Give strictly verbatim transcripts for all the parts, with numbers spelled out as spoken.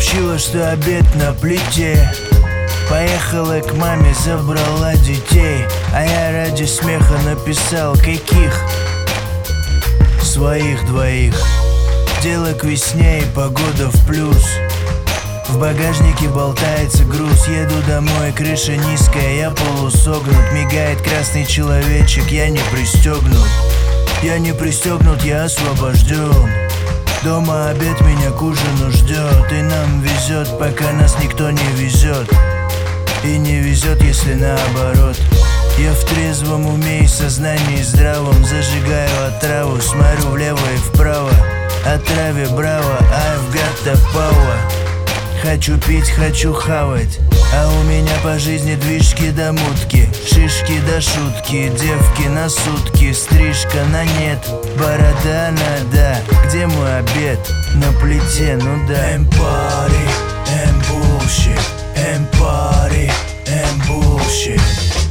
сообщила, что обед на плите. Поехала к маме, забрала детей. А я ради смеха написал каких? Своих двоих. Дело к весне и погода в плюс. В багажнике болтается груз. Еду домой, крыша низкая, я полусогнут. Мигает красный человечек, я не пристегнут. Я не пристегнут, я освобожден. Дома обед меня к ужину ждет. И нам везет, пока нас никто не везет. И не везет, если наоборот. Я в трезвом уме и сознании здравом зажигаю отраву, смотрю влево и вправо. О траве браво, I've got the power. Хочу пить, хочу хавать, а у меня по жизни движки до мутки, шишки до шутки, девки на сутки, стрижка на нет, борода на да. Где мой обед? На плите, ну да. I'm party, I'm bullshit, I'm party, I'm bullshit.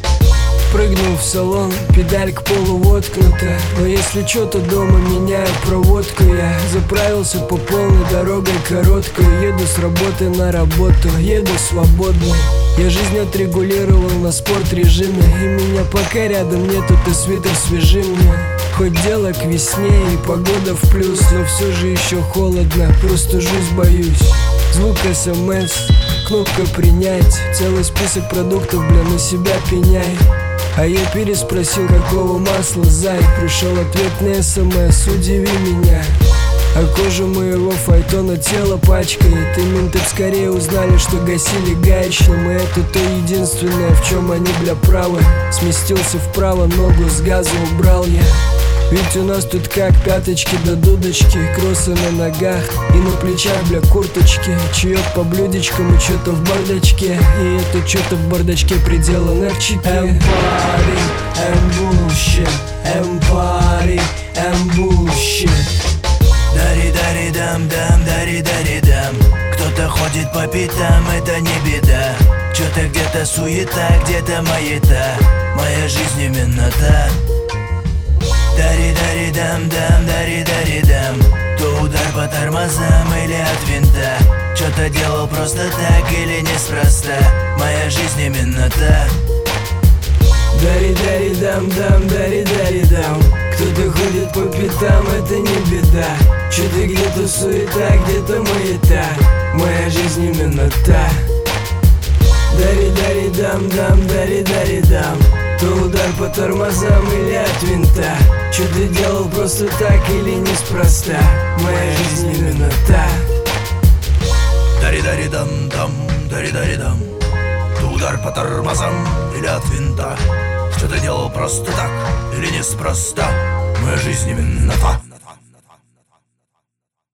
Прыгнул в салон, педаль к полу воткнута. Но если чё, то дома меняю проводку. Я заправился по полной, дорогой короткой. Еду с работы на работу, еду свободный. Я жизнь отрегулировал на спорт режиме. И меня пока рядом нету, ты свитер свяжи мне. Хоть дело к весне и погода в плюс, но все же еще холодно, просто жуть боюсь. Звук смс, кнопка принять. Целый список продуктов, бля, на себя пеняй. А я переспросил, какого масла, зай. Пришел ответ на смс, удиви меня. А кожа моего файтона тело пачкает. И менты скорее узнали, что гасили гаечным. И это то единственное, в чем они, бля, правы. Сместился вправо, ногу с газа убрал я. Ведь у нас тут как пяточки до дудочки, кроссы на ногах и на плечах, бля, курточки. Чаек по блюдечкам и что-то в бардачке. И это что-то в бардачке приделано в чеке. I'm party, I'm bullshit, I'm party, I'm bullshit. Дари-дари-дам-дам, дари-дари-дам. Кто-то ходит по пятам, это не беда. Что-то где-то суета, где-то маята. Моя жизнь именно та. Дари-дари-дам-дам, дари-дари-дам. То удар по тормозам или от винта. Что-то делал просто так или неспроста. Моя жизнь именно та. Дари-дари-дам-дам, дари-дари-дам. Кто-то ходит по пятам, это не беда. Что-то где-то суета, где-то маята. Моя жизнь именно та. Дари-дари-дам-дам, дари-дари-дам. То удар по тормозам или от винта. Что ты делал просто так или неспроста. Моя жизнь именно та. Дари-дари-дам-дам, дари-дари-дам. То удар по тормозам или от винта. Что ты делал просто так или неспроста. Моя жизнь именно та.